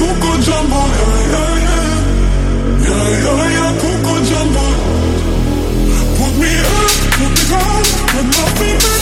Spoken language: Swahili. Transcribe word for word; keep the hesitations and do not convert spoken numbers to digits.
Coco Jumbo, yeah, yeah, yeah. Yeah, yeah, yeah, Coco Jumbo. Put me up, put me down, put my feet